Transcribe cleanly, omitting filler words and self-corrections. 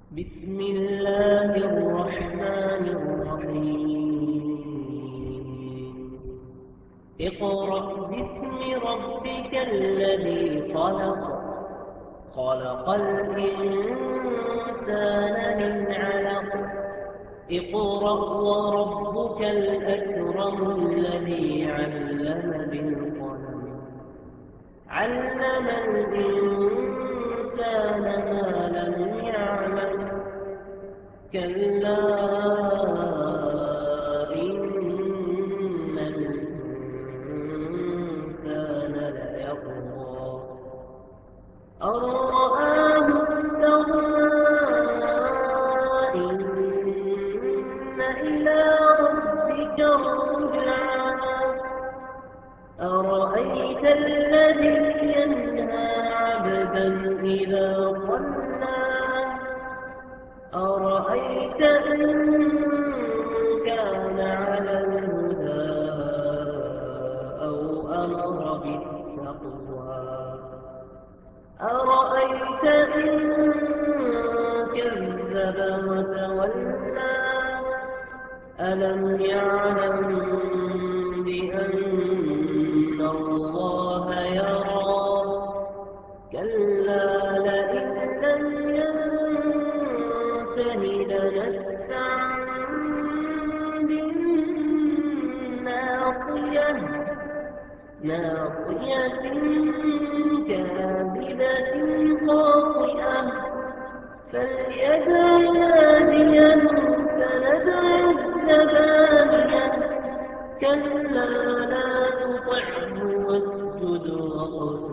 بسم الله الرحمن الرحيم. اقرأ باسم ربك الذي خلق، خلق الإنسان من علق. اقرأ وربك الأكرم الذي علم بالقلم، علم الإنسان ما لم يعلم. كلا إن الإنسان ليطغى أن رآه استغنى. إن إلى ربك الرجعى. أرأيت الذي ينهى عبدا إذا صلى، أرأيت إن كان على الهدى أو أمر بالتقوى، أرأيت إن كذب وتولى. ألم يعلم بأن الله يرى. كلا لئن لم ينته لنسفعا بالناصية، ناصية كاذبة خاطئة. فليدع ناديه سندع الزبانية. كلا لا تطعه واسجد واقترب.